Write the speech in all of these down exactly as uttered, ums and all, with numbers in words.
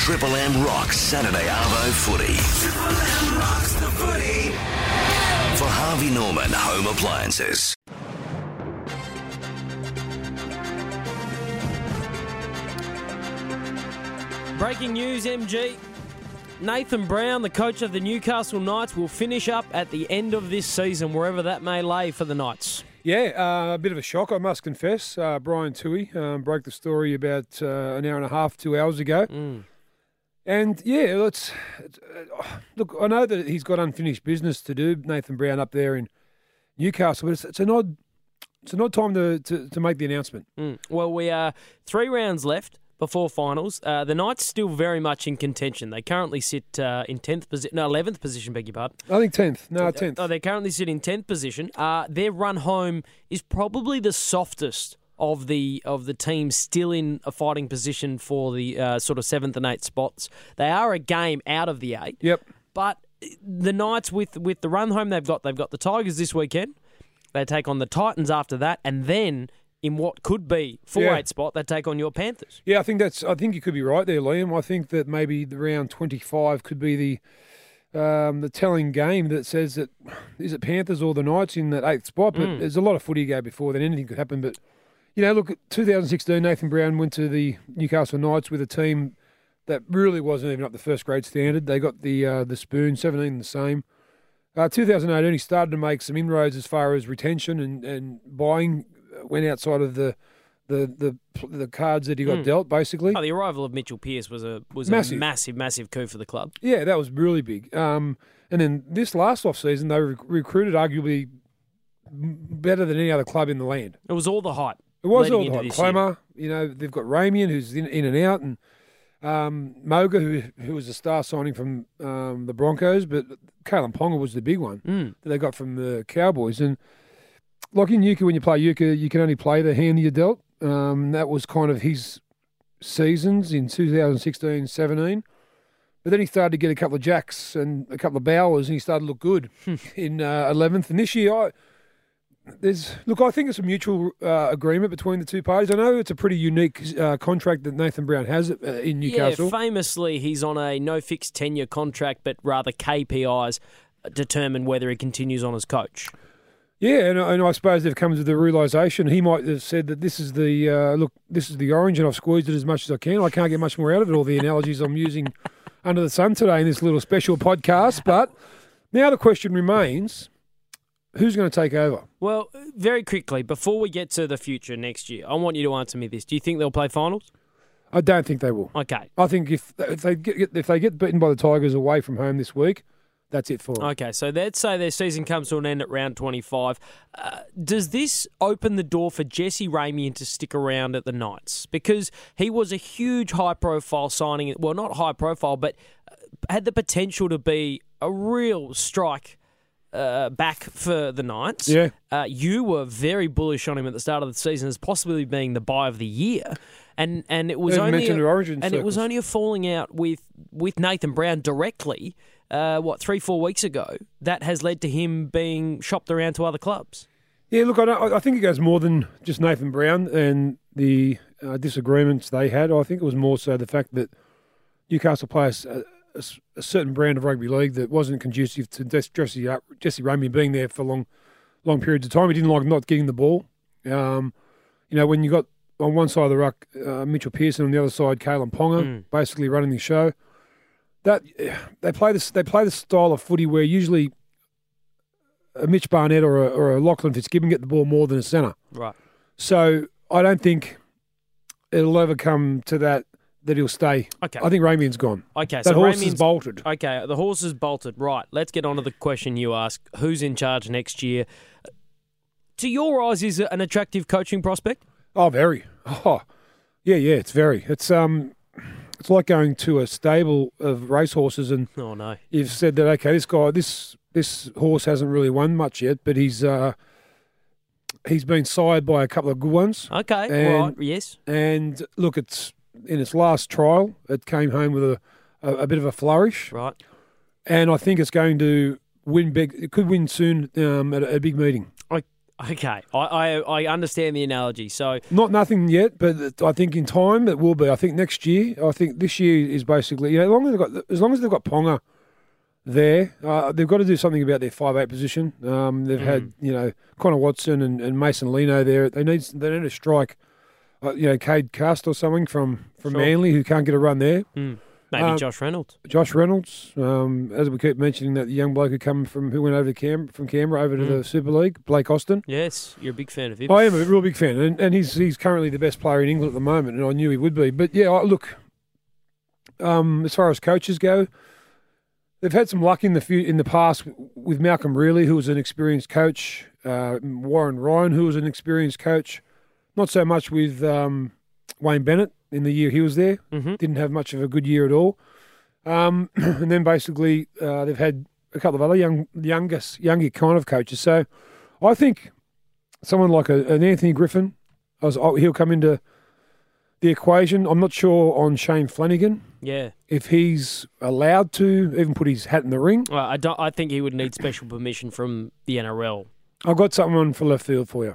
Triple M rocks Saturday Arvo footy. Triple M rocks the footy. For Harvey Norman Home Appliances. Breaking news, M G. Nathan Brown, the coach of the Newcastle Knights, will finish up at the end of this season, wherever that may lay for the Knights. Yeah, uh, a bit of a shock, I must confess. Uh, Brian Toohey um, broke the story about uh, an hour and a half, two hours ago. Mm. And, yeah, let's uh, look, I know that he's got unfinished business to do, Nathan Brown, up there in Newcastle, but it's, it's an odd it's an odd time to, to, to make the announcement. Mm. Well, we are three rounds left before finals. Uh, the Knights still very much in contention. They currently sit uh, in tenth position, no, eleventh position, beg your pardon. I think tenth. No, tenth. Oh, they currently sit in tenth position. Uh, their run home is probably the softest of the of the teams still in a fighting position for the uh, sort of seventh and eighth spots. They are a game out of the eight. Yep. But the Knights, with, with the run home they've got, they've got the Tigers this weekend. They take on the Titans after that, and then in what could be four Yeah. eight spot, they take on your Panthers. Yeah, I think that's. I think you could be right there, Liam. I think that maybe the round twenty-five could be the um, the telling game that says that is it Panthers or the Knights in that eighth spot. But Mm. there's a lot of footy to go before then. Anything could happen. But you know, look, twenty sixteen, Nathan Brown went to the Newcastle Knights with a team that really wasn't even up to first grade standard. They got the uh, the spoon, seventeen the same. Uh, twenty eighteen, he started to make some inroads as far as retention and, and buying. Went outside of the the the, the cards that he got Mm. dealt, basically. Oh, the arrival of Mitchell Pearce was a was Massive. a massive, massive coup for the club. Yeah, that was really big. Um, and then this last off season, they rec- recruited arguably m- better than any other club in the land. It was all the hype. It was leading all into the this year. Clemmer. You know, they've got Ramian, who's in, in and out, and um, Moga, who who was a star signing from um, the Broncos, but Kalen Ponga was the big one Mm. that they got from the Cowboys. And like in Euchre, when you play Euchre, you can only play the hand you're dealt. Um, that was kind of his seasons in two thousand sixteen seventeen. But then he started to get a couple of jacks and a couple of bowers, and he started to look good in uh, eleventh. And this year, I, there's look, I think it's a mutual uh, agreement between the two parties. I know it's a pretty unique uh, contract that Nathan Brown has uh, in Newcastle. Yeah, famously, he's on a no fixed tenure contract, but rather K P Is determine whether he continues on as coach. Yeah, and, and I suppose they've come to the realisation he might have said that this is the uh, look, this is the orange, and I've squeezed it as much as I can. I can't get much more out of it. All the analogies I'm using under the sun today in this little special podcast. But now the question remains: who's going to take over? Well, very quickly, before we get to the future next year, I want you to answer me this. Do you think they'll play finals? I don't think they will. Okay. I think if if they get if they get beaten by the Tigers away from home this week, that's it for them. Okay, so let's say their season comes to an end at round twenty-five. Uh, does this open the door for Jesse Ramian to stick around at the Knights? Because he was a huge high-profile signing. Well, not high-profile, but had the potential to be a real strike uh, back for the Knights. Yeah. Uh, you were very bullish on him at the start of the season as possibly being the buy of the year. And and it was Even only mentioned a, the origin and it was circles. only a falling out with, with Nathan Brown directly, uh, what, three, four weeks ago, that has led to him being shopped around to other clubs. Yeah, look, I, don't, I think it goes more than just Nathan Brown and the uh, disagreements they had. I think it was more so the fact that Newcastle plays a, a, a certain brand of rugby league that wasn't conducive to Jesse, Jesse Ramian being there for long long periods of time. He didn't like not getting the ball. Um, you know, when you got on one side of the ruck, uh, Mitchell Pearson, on the other side, Kalen Ponga, Mm. basically running the show. That they play this, they play the style of footy where usually a Mitch Barnett or a, or a Lachlan Fitzgibbon get the ball more than a centre. Right. So I don't think it'll ever come to that that he'll stay. Okay. I think Ramian's gone. Okay, That so horse is Ramian's- bolted. Okay, the horse is bolted. Right, let's get on to the question you asked. Who's in charge next year? To your eyes, is it an attractive coaching prospect? Oh, very. Oh, yeah, yeah. It's very. It's um, it's like going to a stable of racehorses and Oh, no. you've said that okay, this guy, this this horse hasn't really won much yet, but he's uh, he's been sired by a couple of good ones. Okay, And- right, yes. And look, it's in its last trial, it came home with a, a, a bit of a flourish, Right. and I think it's going to win big. It could win soon um, at a, a big meeting. I, Okay, I, I I understand the analogy. So Not nothing yet, but I think in time it will be. I think next year. I think this year is basically, you know, as long as they've got, as long as they've got Ponga there, uh, they've got to do something about their five eight position. Um, they've Mm. had, you know, Connor Watson and, and Mason Lino there. They need they need to strike, uh, you know, Cade Cast or something from, from Sure. Manly, who can't get a run there. mm, maybe Um, Josh Reynolds. Josh Reynolds, um, as we keep mentioning, that young bloke who come from who went over to Cam from Canberra over to Mm. the Super League, Blake Austin. Yes, you're a big fan of him. I am a real big fan, and, and he's he's currently the best player in England at the moment, and I knew he would be. But yeah, I- look, um, as far as coaches go, they've had some luck in the few, in the past with Malcolm Reilly, who was an experienced coach, uh, Warren Ryan, who was an experienced coach. Not so much with um, Wayne Bennett in the year he was there. Mhm. Didn't have much of a good year at all. Um, and then basically uh, they've had a couple of other young, youngest, younger kind of coaches. So I think someone like a, an Anthony Griffin, I was, oh, he'll come into the equation. I'm not sure on Shane Flanagan Yeah, if he's allowed to even put his hat in the ring. well, I don't. I think he would need special permission from the N R L. I've got something on for left field for you.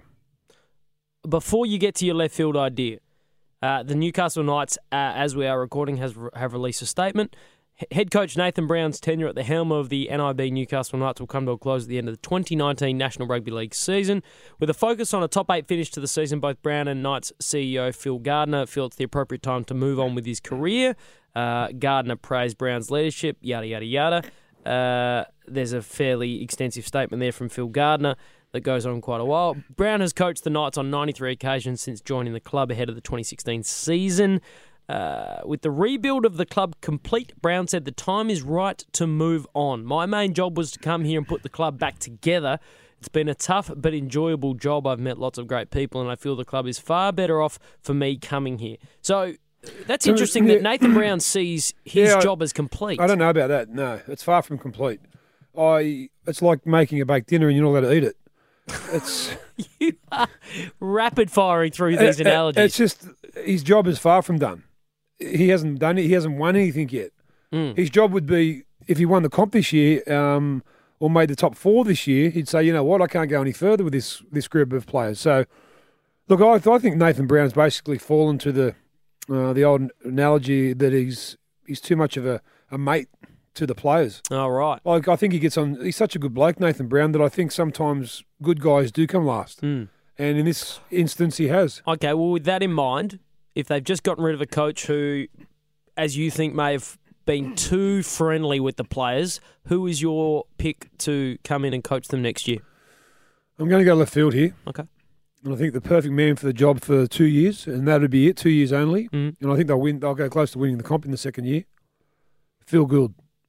Before you get to your left field idea, uh, the Newcastle Knights, uh, as we are recording, has have released a statement. H- Head coach Nathan Brown's tenure at the helm of the N I B Newcastle Knights will come to a close at the end of the twenty nineteen National Rugby League season. With a focus on a top eight finish to the season, both Brown and Knights C E O Phil Gardner feel it's the appropriate time to move on with his career. Uh, Gardner praised Brown's leadership, yada, yada, yada. Uh, there's a fairly extensive statement there from Phil Gardner that goes on quite a while. Brown has coached the Knights on ninety-three occasions since joining the club ahead of the twenty sixteen season. Uh, with the rebuild of the club complete, Brown said the time is right to move on. My main job was to come here and put the club back together. It's been a tough but enjoyable job. I've met lots of great people and I feel the club is far better off for me coming here. So that's So, interesting yeah. that Nathan Brown sees his Yeah, I- job as complete. I don't know about that. No, it's far from complete. I. It's like making a baked dinner and you're not allowed to eat it. It's You are rapid firing through these it- it- analogies. It's just his job is far from done. He hasn't done it. He hasn't won anything yet. Mm. His job would be if he won the comp this year um, or made the top four this year. He'd say, you know what, I can't go any further with this this group of players. So, look, I, I think Nathan Brown's basically fallen to the uh, the old analogy that he's he's too much of a, a mate to the players. All right. Like I think he gets on. He's such a good bloke, Nathan Brown, that I think sometimes good guys do come last. Mm. And in this instance, he has. Okay, well, with that in mind, if they've just gotten rid of a coach who, as you think, may have been too friendly with the players, who is your pick to come in and coach them next year? I'm going to go left field here. Okay. And I think the perfect man for the job for two years, and that would be it, two years only. Mm. And I think they'll win. They'll go close to winning the comp in the second year. Phil Gould.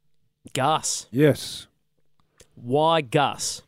Gus. Yes. Why Gus?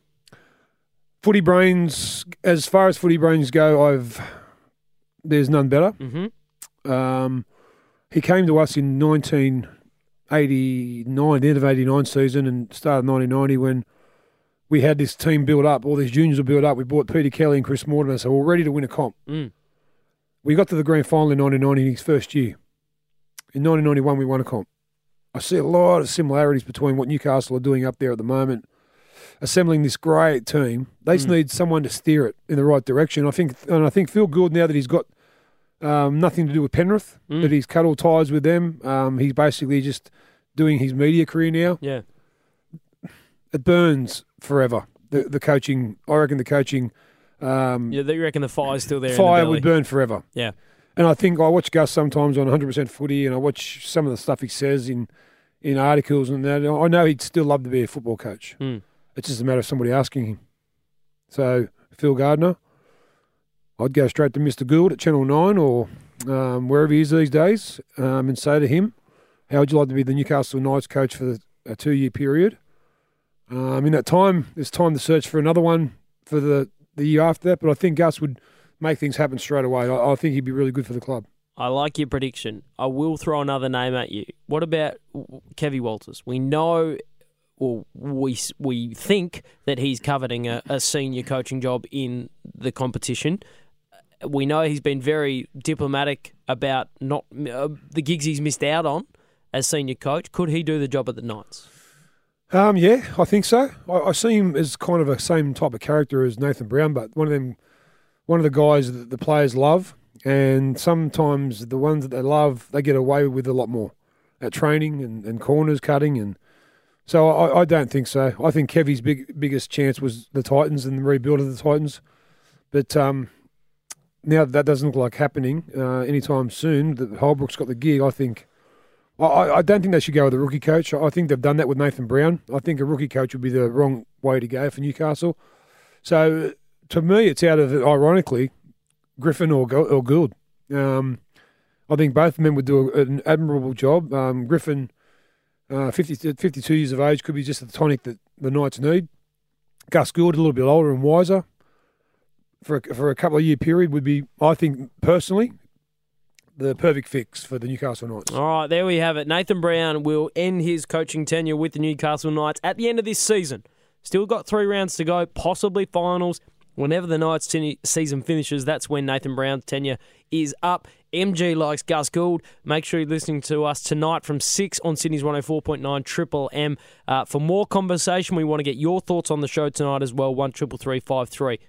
Footy brains, as far as footy brains go, I've there's none better. Mm-hmm. Um, he came to us in nineteen eighty-nine, the end of eighty-nine season, and started nineteen ninety when we had this team built up. All these juniors were built up. We bought Peter Kelly and Chris Mortimer, so we're ready to win a comp. Mm. We got to the grand final in nineteen ninety in his first year. In nineteen ninety-one, we won a comp. I see a lot of similarities between what Newcastle are doing up there at the moment, assembling this great team. They just Mm. need someone to steer it in the right direction. I think, and I think Phil Gould, now that he's got um, nothing to do with Penrith, Mm. that he's cut all ties with them, um, he's basically just doing his media career now. Yeah. It burns forever. The the coaching, I reckon, the coaching um, Yeah, you reckon the fire's still there fire in the would belly? burn forever. Yeah. And I think I watch Gus sometimes on one hundred percent footy, and I watch some of the stuff he says in, in articles and that. I know he'd still love to be a football coach. Mm. It's just a matter of somebody asking him. So, Phil Gardner, I'd go straight to Mister Gould at Channel nine or um, wherever he is these days um, and say to him, how would you like to be the Newcastle Knights coach for the, a two-year period? Um, in that time, there's time to search for another one for the, the year after that, but I think Gus would make things happen straight away. I, I think he'd be really good for the club. I like your prediction. I will throw another name at you. What about Kevy Walters? We know, or we we think that he's coveting a, a senior coaching job in the competition. We know he's been very diplomatic about not uh, the gigs he's missed out on as senior coach. Could he do the job at the Knights? Um, yeah, I think so. I, I see him as kind of a same type of character as Nathan Brown, but one of them, one of the guys that the players love, and sometimes the ones that they love, they get away with a lot more at training and, and corners cutting, and so I, I don't think so. I think Kevy's big biggest chance was the Titans and the rebuild of the Titans, but um, now that, that doesn't look like happening uh, anytime soon. That Holbrook's got the gig, I think. I, I don't think they should go with a rookie coach. I think they've done that with Nathan Brown. I think a rookie coach would be the wrong way to go for Newcastle. So, to me, it's out of, ironically, Griffin or, or Gould. Um, I think both men would do an admirable job. Um, Griffin, uh, fifty, fifty-two years of age, could be just the tonic that the Knights need. Gus Gould, a little bit older and wiser, for a, for a couple of year period would be, I think, personally, the perfect fix for the Newcastle Knights. All right, there we have it. Nathan Brown will end his coaching tenure with the Newcastle Knights at the end of this season. Still got three rounds to go, possibly finals. Whenever the Knights ten- season finishes, that's when Nathan Brown's tenure is up. M G likes Gus Gould. Make sure you're listening to us tonight from six on Sydney's one oh four point nine Triple M. Uh, for more conversation, we want to get your thoughts on the show tonight as well, one triple three five three.